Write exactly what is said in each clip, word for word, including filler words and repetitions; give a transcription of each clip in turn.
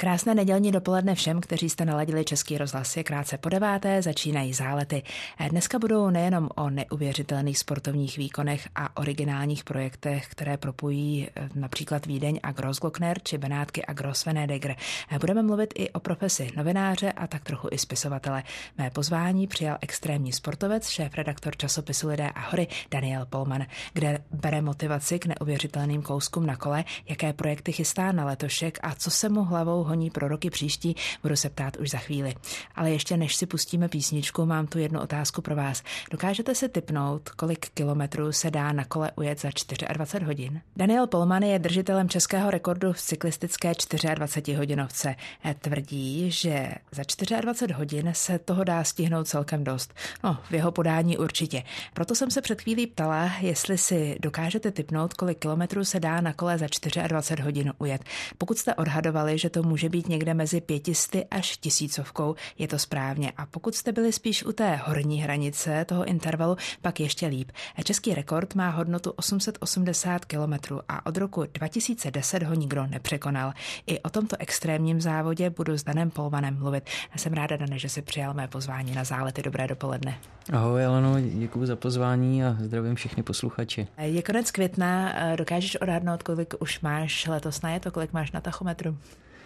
Krásné nedělní dopoledne všem, kteří jste naladili Český rozhlas. Je krátce po deváté, začínají zálety. Dneska budou nejenom o neuvěřitelných sportovních výkonech a originálních projektech, které propojí například Vídeň a Grossglockner či Benátky a Grossvenediger. Budeme mluvit i o profesi novináře a tak trochu i spisovatele. Mé pozvání přijal extrémní sportovec, šéfredaktor časopisu Lidé a hory Daniel Polman, kde bere motivaci k neuvěřitelným kouskům na kole, jaké projekty chystá na letošek a co se mu hlavou honí pro roky příští, budu se ptát už za chvíli. Ale ještě než si pustíme písničku, mám tu jednu otázku pro vás. Dokážete si tipnout, kolik kilometrů se dá na kole ujet za dvacet čtyři hodin? Daniel Polman je držitelem českého rekordu v cyklistické čtyřicetihodínovce. Tvrdí, že za dvacet čtyři hodin se toho dá stihnout celkem dost. No, v jeho podání určitě. Proto jsem se před chvílí ptala, jestli si dokážete tipnout, kolik kilometrů se dá na kole za dvacet čtyři hodin ujet. Pokud jste odhadovali, že to může být někde mezi pětisty až tisícovkou, je to správně. A pokud jste byli spíš u té horní hranice toho intervalu, pak ještě líp. Český rekord má hodnotu osm set osmdesát kilometrů a od roku dva tisíce deset ho nikdo nepřekonal. I o tomto extrémním závodě budu s Danem Polmanem mluvit. Já jsem ráda, Dane, že si přijal mé pozvání na zálety. Dobré dopoledne. Ahoj, Aleno, děkuji za pozvání a zdravím všechny posluchače. Je konec května, dokážeš odhadnout, kolik už máš letos najeto, kolik máš na tachometru?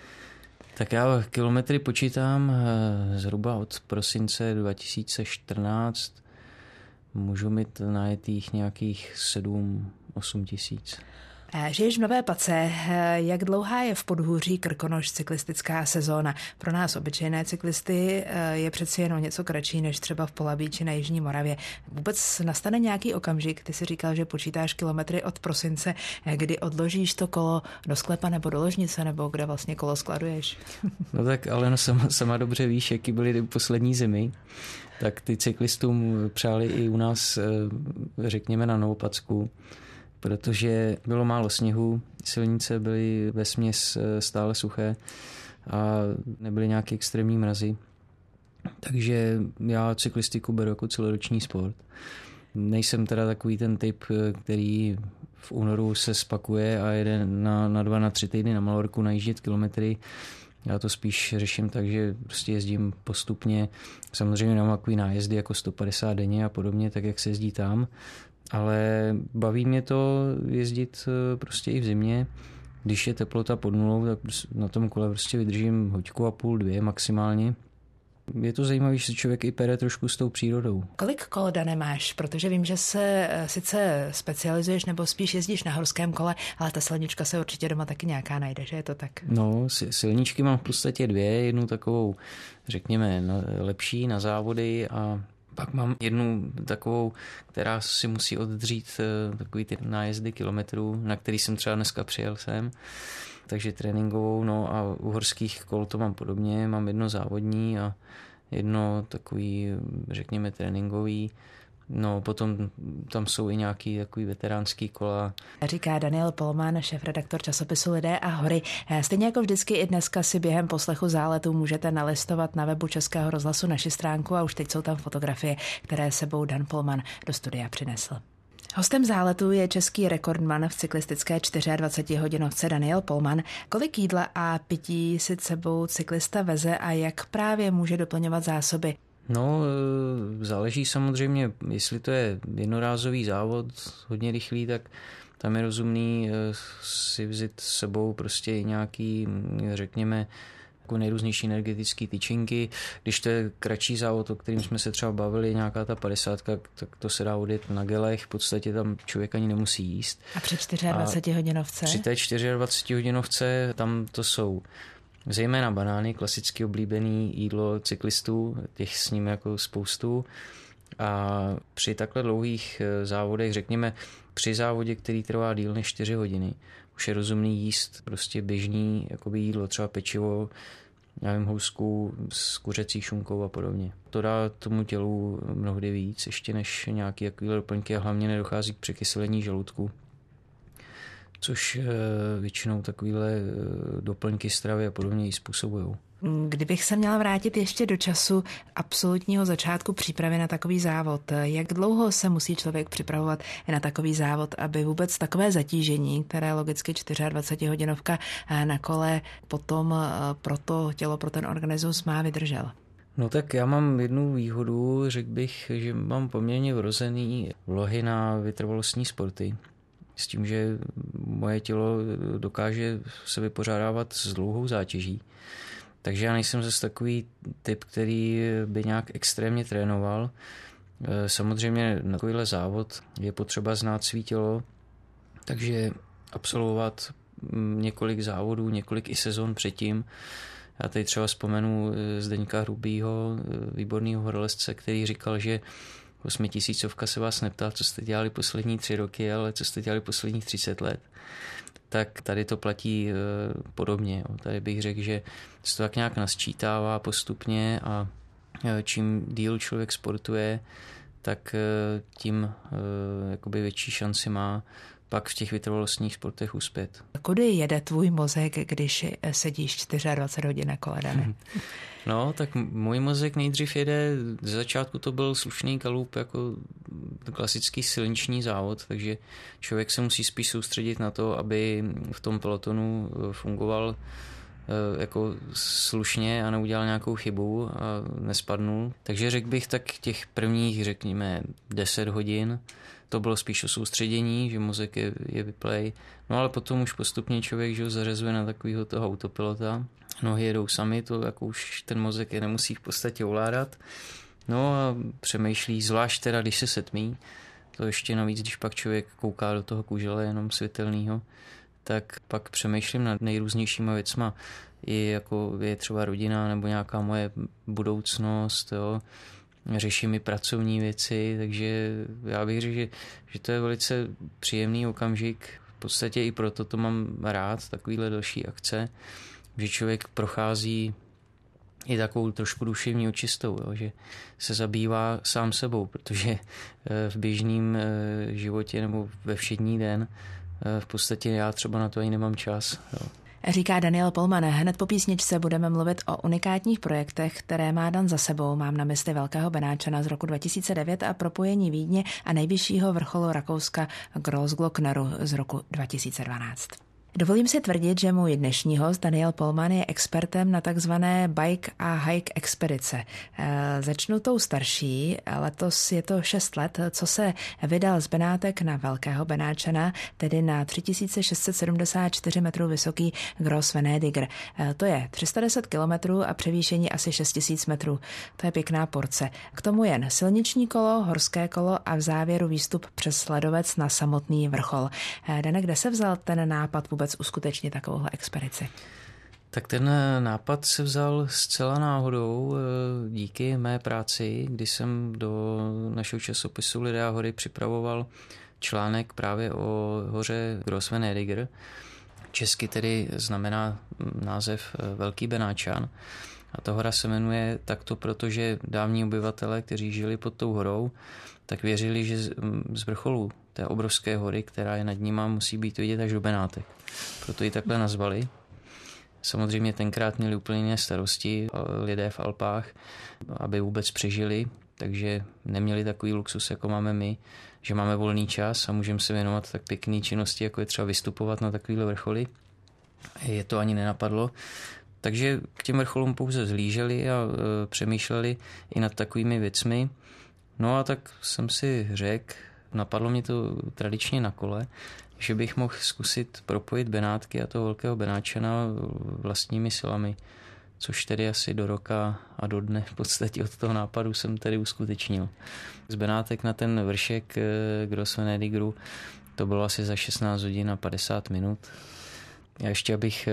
Tak já kilometry počítám zhruba od prosince dva tisíce čtrnáct. Můžu mít najetých nějakých sedm osm tisíc. Žiješ v Nové Pace. Jak dlouhá je v Podhůří Krkonoš cyklistická sezóna? Pro nás obyčejné cyklisty je přeci jenom něco kratší než třeba v Polabí či na Jižní Moravě. Vůbec nastane nějaký okamžik, ty si říkal, že počítáš kilometry od prosince, kdy odložíš to kolo do sklepa nebo do ložnice, nebo kde vlastně kolo skladuješ? No tak, ale no sama, sama dobře víš, jaký byly poslední zimy. Tak ty cyklistům přáli i u nás, řekněme, na Novopacku, protože bylo málo sněhu, silnice byly vesměs stále suché a nebyly nějaké extrémní mrazy. Takže já cyklistiku beru jako celoroční sport. Nejsem teda takový ten typ, který v únoru se spakuje a jede na, na dva, na tři týdny na Malorku najíždět kilometry. Já to spíš řeším tak, že prostě jezdím postupně. Samozřejmě mám takový nájezdy jako sto padesát denně a podobně, tak jak se jezdí tam. Ale baví mě to jezdit prostě i v zimě. Když je teplota pod nulou, tak na tom kole prostě vydržím hoďku a půl, dvě maximálně. Je to zajímavé, že se člověk i pere trošku s tou přírodou. Kolik kol, Dane, máš? Protože vím, že se sice specializuješ nebo spíš jezdíš na horském kole, ale ta silnička se určitě doma taky nějaká najde, že je to tak? No, silničky mám v podstatě dvě, jednu takovou, řekněme, lepší na závody a pak mám jednu takovou, která si musí oddřít takový ty nájezdy kilometrů, na který jsem třeba dneska přijel sem. Takže tréninkovou, no a u horských kol to mám podobně. Mám jedno závodní a jedno takový, řekněme, tréninkový. No, potom tam jsou i nějaký takový veteránský kola. Říká Daniel Polman, šéfredaktor časopisu Lidé a hory. Stejně jako vždycky i dneska si během poslechu záletu můžete nalistovat na webu Českého rozhlasu naši stránku a už teď jsou tam fotografie, které sebou Dan Polman do studia přinesl. Hostem záletu je český rekordman v cyklistické dvacetičtyřhodinovce Daniel Polman. Kolik jídla a pití si sebou cyklista veze a jak právě může doplňovat zásoby? No, záleží samozřejmě, jestli to je jednorázový závod, hodně rychlý, tak tam je rozumný si vzít s sebou prostě nějaký, řekněme, jako nejrůznější energetické tyčinky. Když to je kratší závod, o kterým jsme se třeba bavili, nějaká ta padesátka, tak to se dá odjet na gelech, v podstatě tam člověk ani nemusí jíst. A při dvacetičtyřhodinovce? Při té dvacetičtyřhodinovce tam to jsou zejména banány, klasicky oblíbený jídlo cyklistů, těch s ním jako spoustu. A při takhle dlouhých závodech, řekněme při závodě, který trvá díl než čtyři hodiny, už je rozumný jíst prostě běžný jakoby jídlo, třeba pečivo, já vím, housku s kuřecí šunkou a podobně. To dá tomu tělu mnohdy víc, ještě než nějaké takovéhle doplňky a hlavně nedochází k překyselení žaludku. což většinou takovýhle doplňky stravy a podobně i způsobujou. Kdybych se měla vrátit ještě do času absolutního začátku přípravy na takový závod, jak dlouho se musí člověk připravovat na takový závod, aby vůbec takové zatížení, které logicky dvacetihodinovka na kole potom pro to tělo, pro ten organismus má, vydržel? No tak já mám jednu výhodu, řekl bych, že mám poměrně vrozený vlohy na vytrvalostní sporty. S tím, že moje tělo dokáže se vypořádávat s dlouhou zátěží. Takže já nejsem zase takový typ, který by nějak extrémně trénoval. Samozřejmě na takovýhle závod je potřeba znát svý tělo, takže absolvovat několik závodů, několik i sezon předtím. Já tady třeba vzpomenu Zdeňka Hrubýho, výborného horolezce, který říkal, že osmitisícovka se vás neptá, co jste dělali poslední tři roky, ale co jste dělali posledních třicet let. Tak tady to platí podobně. Tady bych řekl, že se to tak nějak nasčítává postupně a čím díl člověk sportuje, tak tím jakoby větší šanci má pak v těch vytrvalostních sportech uspět. Kudy jede tvůj mozek, když sedíš dvacet čtyři hodin na kole, Dane? No, tak můj mozek nejdřív jede, z začátku to byl slušný kalup, jako klasický silniční závod, takže člověk se musí spíš soustředit na to, aby v tom pelotonu fungoval jako slušně a neudělal nějakou chybu a nespadnul. Takže řekl bych tak těch prvních, řekněme, deset hodin, to bylo spíš o soustředění, že mozek je, je vyplej. No ale potom už postupně člověk, že ho zařazuje na takového toho autopilota. Nohy jedou sami, to jako už ten mozek je nemusí v podstatě ovládat. No a přemýšlí, zvlášť teda, když se setmí, to ještě navíc, když pak člověk kouká do toho kužele jenom světelného, tak pak přemýšlím nad nejrůznějšíma věcma. I jako je třeba rodina nebo nějaká moje budoucnost, jo. Řeším i pracovní věci, takže já bych řekl, že, že to je velice příjemný okamžik. V podstatě i proto to mám rád, takovýhle další akce, že člověk prochází i takovou trošku duševní očistou, jo, že se zabývá sám sebou, protože v běžném životě nebo ve všední den v podstatě já třeba na to ani nemám čas. Jo. Říká Daniel Polman. Hned po písničce budeme mluvit o unikátních projektech, které má Dan za sebou. Mám na mysli Velkého Benáčana z roku dva tisíce devět a propojení Vídně a nejvyššího vrcholu Rakouska Großglockneru z roku dva tisíce dvanáct. Dovolím si tvrdit, že můj dnešní host Daniel Polman je expertem na takzvané bike a hike expedice. Začnu tou starší, letos je to šest let, co se vydal z Benátek na Velkého Benáčana, tedy na tři tisíce šest set sedmdesát čtyři metrů vysoký Gross Venediger. To je tři sta deset kilometrů a převýšení asi šest tisíc metrů. To je pěkná porce. K tomu jen silniční kolo, horské kolo a v závěru výstup přes ledovec na samotný vrchol. Dane, kde se vzal ten nápad vůbec uskutečnit takovouhle expedici? Tak ten nápad se vzal zcela náhodou díky mé práci, kdy jsem do našeho časopisu Lidé a hory připravoval článek právě o hoře Gross Venediger. Česky tedy znamená název Velký Benáčan. A ta hora se jmenuje takto, protože dávní obyvatelé, kteří žili pod tou horou, tak věřili, že z vrcholu té obrovské hory, která je nad nima, musí být vidět až do Benátek. Proto ji takhle nazvali. Samozřejmě tenkrát měli úplně jiné starosti lidé v Alpách, aby vůbec přežili, takže neměli takový luxus, jako máme my, že máme volný čas a můžeme se věnovat tak pěkné činnosti, jako je třeba vystupovat na takovýhle vrcholy. Je to ani nenapadlo. Takže k těm vrcholům pouze zhlíželi a e, přemýšleli i nad takovými věcmi. No a tak jsem si řekl, napadlo mě to tradičně na kole, že bych mohl zkusit propojit Benátky a toho Velkého Benáčana vlastními silami, což tedy asi do roka a do dne v podstatě od toho nápadu jsem tedy uskutečnil. Z Benátek na ten vršek Gross Venedigeru to bylo asi za šestnáct hodin a padesát minut. Já ještě, abych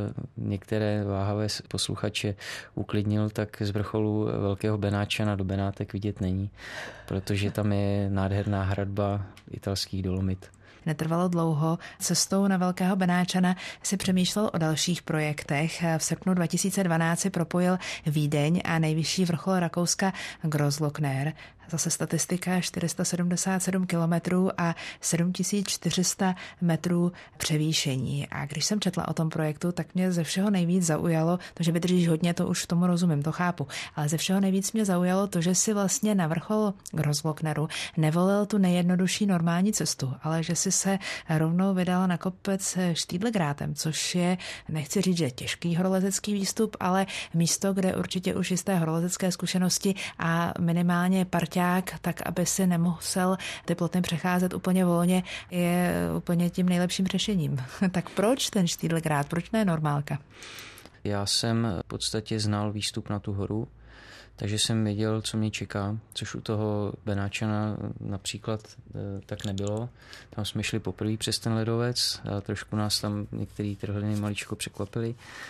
některé váhavé posluchače uklidnil, tak z vrcholu Velkého Benáčana do Benátek vidět není, protože tam je nádherná hradba italských Dolomit. Netrvalo dlouho. Cestou na Velkého Benáčana si přemýšlel o dalších projektech. V srpnu dva tisíce dvanáct si propojil Vídeň a nejvyšší vrchol Rakouska Großglockner. Zase statistika čtyři sta sedmdesát sedm kilometrů a sedm tisíc čtyři sta metrů převýšení. A když jsem četla o tom projektu, tak mě ze všeho nejvíc zaujalo, to, že vydržíš hodně, to už tomu rozumím, to chápu, ale ze všeho nejvíc mě zaujalo to, že si vlastně na vrchol Grossglockneru nevolil tu nejjednodušší normální cestu, ale že si se rovnou vydala na kopec Štýdlegrátem, což je, nechci říct, že těžký horolezecký výstup, ale místo, kde určitě už jisté horolezecké zkušenosti a minimálně parťák, tak aby si nemusel ty plotny přecházet úplně volně, je úplně tím nejlepším řešením. Tak proč ten Štýdlegrát, proč ne normálka? Já jsem v podstatě znal výstup na tu horu, takže jsem věděl, co mě čeká, což u toho Benáčana například tak nebylo. Tam jsme šli poprvé přes ten ledovec a trošku nás tam některé trhliny maličko překvapily.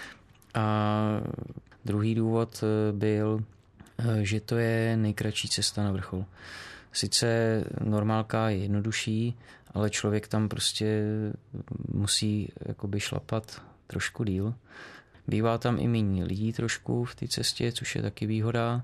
A druhý důvod byl, že to je nejkratší cesta na vrchol. Sice normálka je jednodušší, ale člověk tam prostě musí jakoby šlapat trošku díl. Bývá tam i méně lidí trošku v té cestě, což je taky výhoda.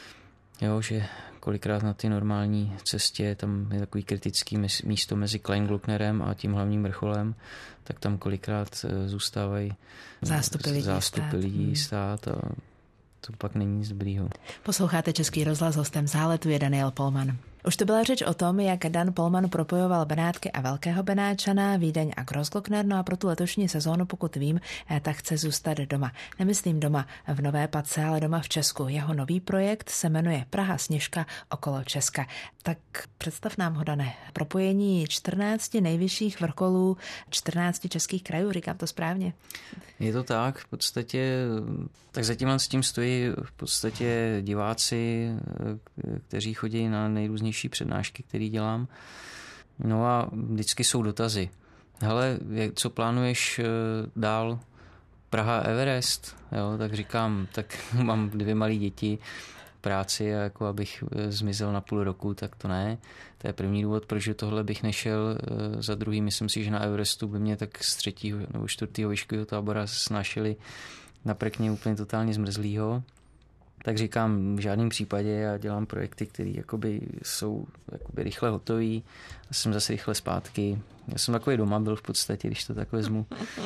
Jo, že kolikrát na ty normální cestě tam je takový kritický místo mezi Kleinglocknerem a tím hlavním vrcholem, tak tam kolikrát zůstávají zástupy lidí zástupy stát. lidí stát a to pak není nic dobrýho. Posloucháte Český rozhlas, hostem záletu je Daniel Polman. Už to byla řeč o tom, jak Dan Polman propojoval Benátky a Velkého Benáčana, Vídeň a Grossglockner, no a pro tu letošní sezónu, pokud vím, tak chce zůstat doma. Nemyslím doma v Nové Pace, ale doma v Česku. Jeho nový projekt se jmenuje Praha Sněžka okolo Česka. Tak představ nám ho, Dane. Propojení čtrnácti nejvyšších vrcholů čtrnácti českých krajů, říkám to správně? Je to tak, v podstatě, tak zatím s tím stojí v podstatě diváci, kteří chodí na nejrůznější přednášky, které dělám. No a vždycky jsou dotazy. Hele, co plánuješ dál? Praha, Everest? Jo, tak říkám, tak mám dvě malé děti, práci a jako abych zmizel na půl roku, tak to ne. To je první důvod, proč tohle bych nešel. Za druhý, myslím si, že na Everestu by mě tak z třetího nebo čtvrtého výškového tábora snášeli na prkně úplně totálně zmrzlýho. Tak říkám, v žádném případě já dělám projekty, které jakoby jsou jakoby rychle hotový a jsem zase rychle zpátky. Já jsem takový doma byl v podstatě, když to tak vezmu.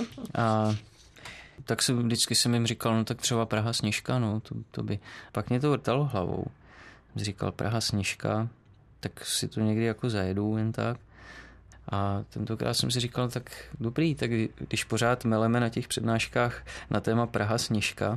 A tak jsem vždycky jsem jim říkal, no tak třeba Praha Sněžka, no to, to by. Pak mě to vrtalo hlavou. Jsem říkal Praha Sněžka, tak si to někdy jako zajedu jen tak. A tentokrát jsem si říkal, tak dobrý, tak když pořád meleme na těch přednáškách na téma Praha Sněžka,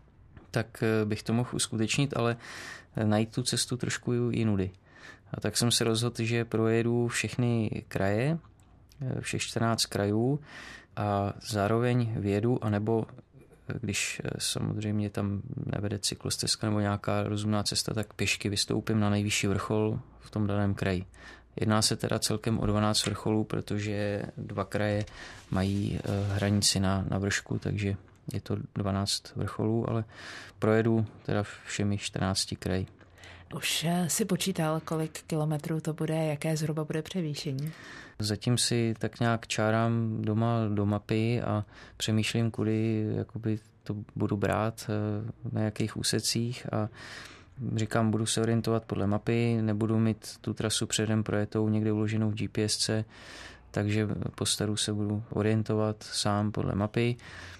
tak bych to mohl uskutečnit, ale najít tu cestu trošku jinudy. A tak jsem se rozhodl, že projedu všechny kraje, všech čtrnáct krajů a zároveň vědu, anebo když samozřejmě tam nevede cyklostezka nebo nějaká rozumná cesta, tak pěšky vystoupím na nejvyšší vrchol v tom daném kraji. Jedná se teda celkem o dvanáct vrcholů, protože dva kraje mají hranici na, na vršku, takže je to dvanáct vrcholů, ale projedu teda všemi čtrnácti kraji. Už si počítal, kolik kilometrů to bude, jaké zhruba bude převýšení? Zatím si tak nějak čárám doma do mapy a přemýšlím, kudy jakoby to budu brát, na jakých úsecích a říkám, budu se orientovat podle mapy, nebudu mít tu trasu předem projetou někde uloženou v G P S ce, takže po staru se budu orientovat sám podle mapy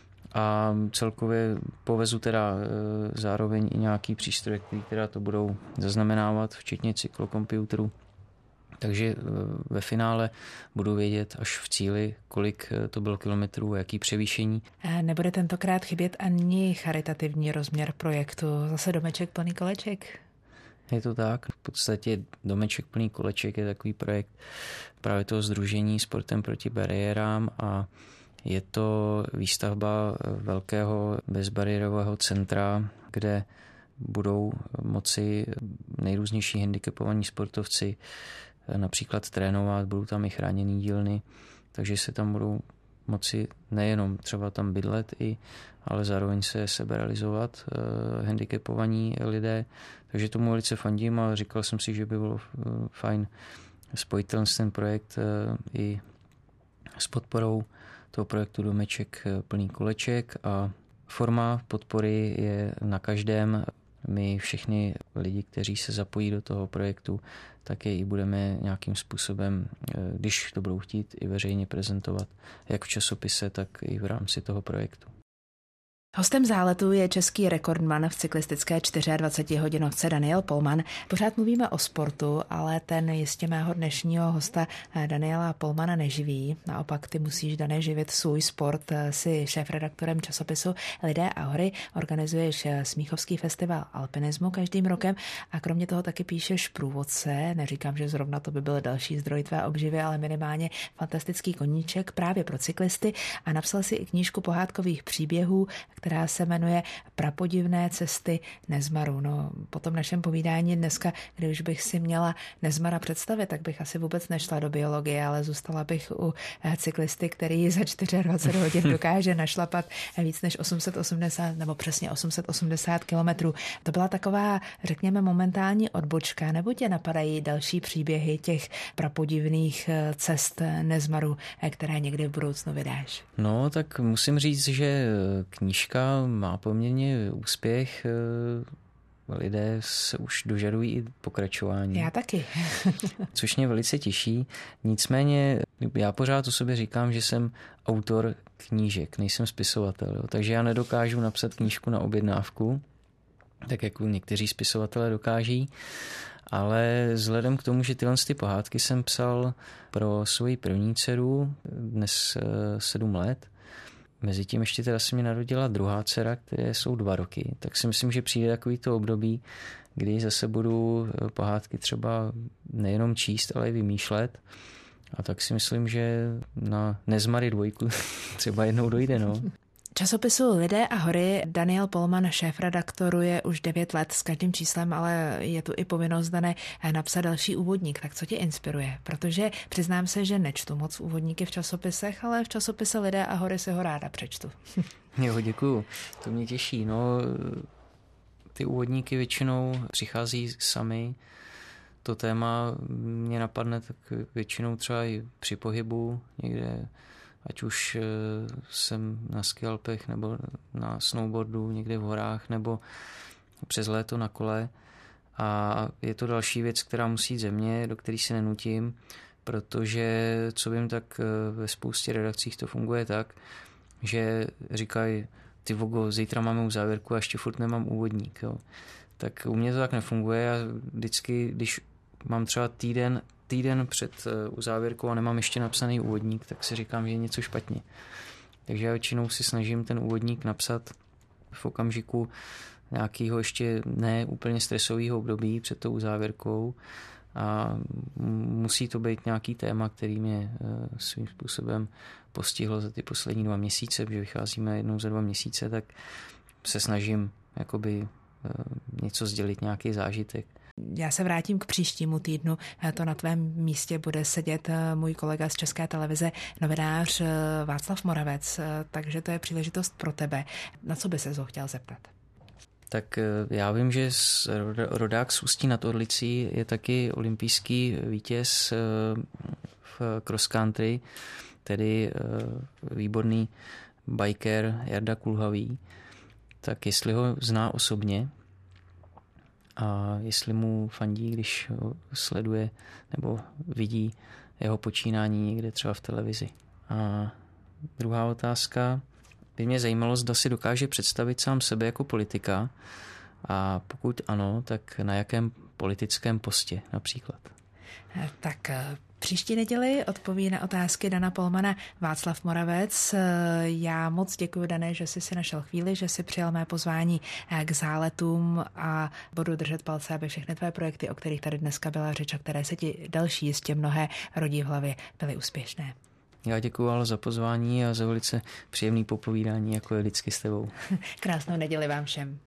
a celkově povezu teda zároveň i nějaký přístroje, který teda to budou zaznamenávat, včetně cyklokomputeru. Takže ve finále budu vědět až v cíli, kolik to bylo kilometrů a jaký převýšení. Nebude tentokrát chybět ani charitativní rozměr projektu, zase domeček plný koleček? Je to tak. V podstatě domeček plný koleček je takový projekt právě toho sdružení Sportem proti bariérám a je to výstavba velkého bezbariérového centra, kde budou moci nejrůznější handicapovaní sportovci například trénovat, budou tam i chráněný dílny, takže se tam budou moci nejenom třeba tam bydlet, i, ale zároveň se seberealizovat eh, handicapovaní lidé. Takže tomu velice fandím a říkal jsem si, že by bylo eh, fajn spojit ten projekt eh, i s podporou toho projektu Domeček plný koleček a forma podpory je na každém my všechny lidi, kteří se zapojí do toho projektu, tak je i budeme nějakým způsobem, když to budou chtít, i veřejně prezentovat, jak v časopise, tak i v rámci toho projektu. Hostem záletu je český rekordman v cyklistické dvacetihodinovce Daniel Polman. Pořád mluvíme o sportu, ale ten jistě mého dnešního hosta Daniela Polmana neživí. Naopak ty musíš, Dané, živit svůj sport. Jsi šéfredaktorem časopisu Lidé a hory, organizuješ Smíchovský festival alpinismu každým rokem a kromě toho taky píšeš průvodce. Neříkám, že zrovna to by byl další zdroj tvé obživy, ale minimálně fantastický koníček právě pro cyklisty a napsal si i knížku pohádkových příběhů, která se jmenuje Prapodivné cesty Nezmaru. No, po tom našem povídání dneska, kdy už bych si měla Nezmara představit, tak bych asi vůbec nešla do biologie, ale zůstala bych u cyklisty, který za dvacet čtyři hodin dokáže našlapat víc než osm set osmdesát nebo přesně osm set osmdesát kilometrů. To byla taková, řekněme, momentální odbočka, nebo tě napadají další příběhy těch prapodivných cest Nezmaru, které někdy v budoucnu vydáš? No, tak musím říct, že knížka má poměrně úspěch. Lidé se už dožadují i pokračování. Já taky. Což mě velice těší. Nicméně já pořád o sobě říkám, že jsem autor knížek, nejsem spisovatel. Jo. Takže já nedokážu napsat knížku na objednávku, tak jako někteří spisovatelé dokáží. Ale vzhledem k tomu, že tyhle ty pohádky jsem psal pro svoji první dceru, dnes sedm let, mezitím ještě teda se mi narodila druhá dcera, které jsou dva roky, tak si myslím, že přijde takový to období, kdy zase budu pohádky třeba nejenom číst, ale i vymýšlet. A tak si myslím, že na Nezmary dvojku třeba jednou dojde, no. Časopisu Lidé a hory Daniel Polman, šéfredaktoruje už devět let s každým číslem, ale je tu i povinnost, Dané, napsat další úvodník. Tak co tě inspiruje? Protože přiznám se, že nečtu moc úvodníky v časopisech, ale v časopise Lidé a hory si ho ráda přečtu. Jo, děkuju. To mě těší. No, ty úvodníky většinou přichází sami. To téma mě napadne tak většinou třeba i při pohybu někde, ať už jsem na skialpech nebo na snowboardu někde v horách nebo přes léto na kole. A je to další věc, která musí jít ze mě, do které se nenutím, protože co vím, tak ve spoustě redakcích to funguje tak, že říkají, ty vogo, zítra máme u závěrku a ještě furt nemám úvodník. Jo. Tak u mě to tak nefunguje. Já vždycky, když mám třeba týden týden před uzávěrkou a nemám ještě napsaný úvodník, tak si říkám, že je něco špatně. Takže já většinou si snažím ten úvodník napsat v okamžiku nějakého ještě ne úplně stresového období před tou uzávěrkou a musí to být nějaký téma, který mě svým způsobem postihlo za ty poslední dva měsíce, protože vycházíme jednou za dva měsíce, tak se snažím jakoby něco sdělit, nějaký zážitek. Já se vrátím k příštímu týdnu. To na tvém místě bude sedět můj kolega z České televize, novinář Václav Moravec, takže to je příležitost pro tebe. Na co by se ho chtěl zeptat? Tak já vím, že rodák z Ústí nad Orlicí je taky olympijský vítěz v cross country, tedy výborný biker Jarda Kulhavý. Tak jestli ho zná osobně, a jestli mu fandí, když ho sleduje nebo vidí jeho počínání někde třeba v televizi. A druhá otázka by mě zajímalo, zda si dokáže představit sám sebe jako politika a pokud ano, tak na jakém politickém postě například. Tak příští neděli odpoví na otázky Dana Polmana Václav Moravec. Já moc děkuji, Dané, že jsi si našel chvíli, že jsi přijal mé pozvání k záletům a budu držet palce, aby všechny tvé projekty, o kterých tady dneska byla řeč a které se ti další jistě mnohé rodí v hlavě, byly úspěšné. Já děkuji ale za pozvání a za velice příjemný popovídání, jako je vždycky s tebou. Krásnou neděli vám všem.